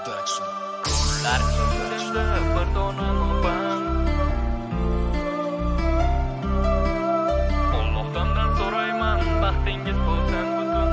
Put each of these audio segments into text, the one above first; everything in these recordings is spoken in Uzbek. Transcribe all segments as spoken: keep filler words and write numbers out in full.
Production. Kunlarning yo'lida bir dona mopam. Allohdan so'rayman, baxtingiz bo'lsin butun.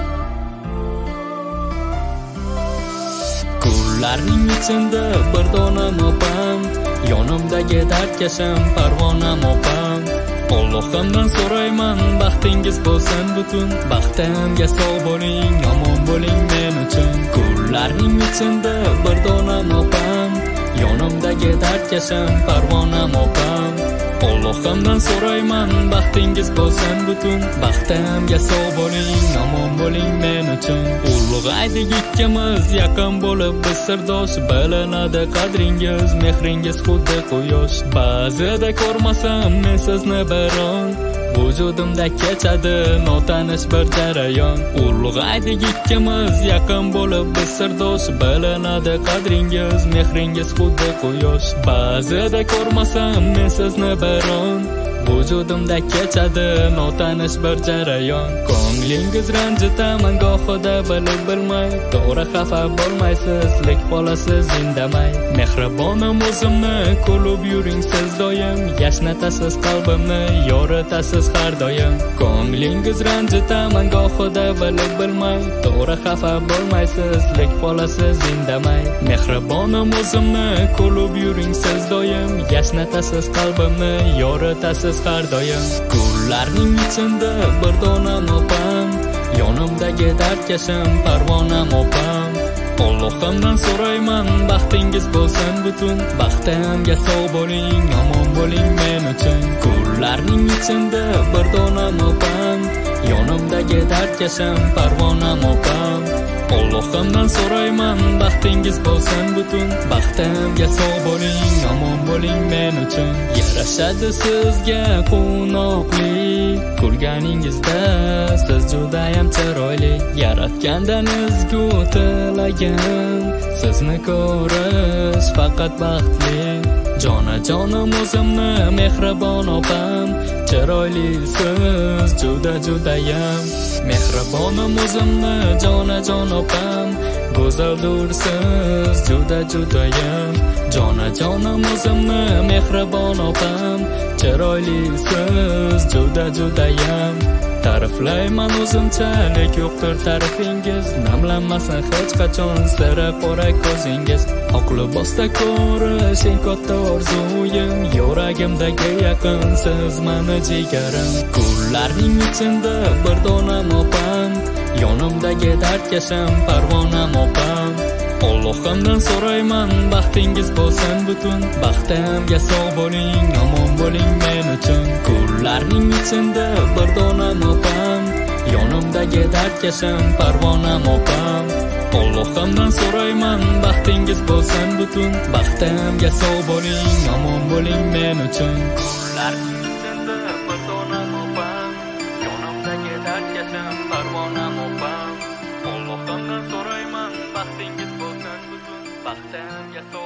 Kunlarning ichida bir dona mopam, yonimdagi dardkasham parvona mopam. Allohdan so'rayman, baxtingiz bo'lsin butun. Baxtimga sog' bo'ling, omon bo'ling men uchun. Kunlarning ichida bir dona mopam, yonimdagi dardkasham parvona mopam. Allohdan so'rayman, baxtingiz bo'lsin butun. Baxtimga sog' bo'ling, omon bo'ling men uchun. Ulug'aydik ikkimiz yaqin bo'lib biz sirdosh, bilinadi qadringiz, mehringiz xuddi quyosh. Ba'zida ko'rmasam men sizni biron, vujudimda kechadi notanish bir jarayon. Ulug'aydik ikkimiz yaqin bo'lib biz sirdosh, bilinadi qadringiz, mehringiz xuddi quyosh. Ba'zida ko'rmasam men sizni biron, vujudimda kechadi notanish bir jarayon. Ko'nglingiz ranjitaman gohida bilib bilmay, to'g'ri xafa bo'lmaysiz, lek qolasiz indamay. Mehribonim o'zimni kulib yuring siz doim, yashnatasiz qalbimni, yoritasiz har doim. Ko'nglingiz ranjitaman gohida bilib bilmay, to'g'ri xafa bo'lmaysiz, lek qolasiz indamay. Mehribonim o'zimni kulib yuring siz doim, yashnatasiz qalbimni, yoritasiz har doim. Kunlarning ichida bir dona mopam, yonimdagi dardkasham parvona mopam. Allohdan so'rayman, baxtingiz bo'lsin butun. Baxtimga sog' bo'ling, omon bo'ling men uchun. Kunlarning ichida bir dona mopam, yonimdagi dardkasham parvona mopam. Allohdan so'rayman, baxtingiz bo'lsin butun. Baxtimga sog' bo'ling, omon bo'ling men uchun. Yarashadi sizga quvnoqlik, kulganingizda siz judayam chiroyli. Yaratgandan ezgu tilagim, sizni ko'rish faqat baxtli. Jonajonim o'zimni mehribon opam, chiroylisiz juda judayam. Mehribonim o'zimni jonajon opam, go'zaldursiz juda judayam. Jonajonim o'zimni mehribon opam, chiroylisiz juda judayam. Ta'riflayman o'zimcha, lek yo'qdir ta'rifingiz, namlanmasin hech qachon sira qora ko'zingiz. Oq libosda ko'rish eng katta orzuyim, yuragimdagi yaqin siz mani jigarim. Kunlarning ichida bir dona mopam, yonimdagi dardkasham parvona mopam. Allohdan so'rayman, baxtingiz bo'lsin butun. Baxtimga sog' bo'ling, omon bo'ling men uchun. Kunlarning ichida bir dona mopam, yonimdagi dardkasham parvona mopam. Allohdan so'rayman, baxtingiz bo'lsin butun. Baxtimga sog' bo'ling, omon bo'ling men uchun. Kunlarning ichida bir dona mopam, yonimdagi dardkasham parvona mopam. Allohdan so'rayman, baxtingiz bo'lsin butun. Baxtimga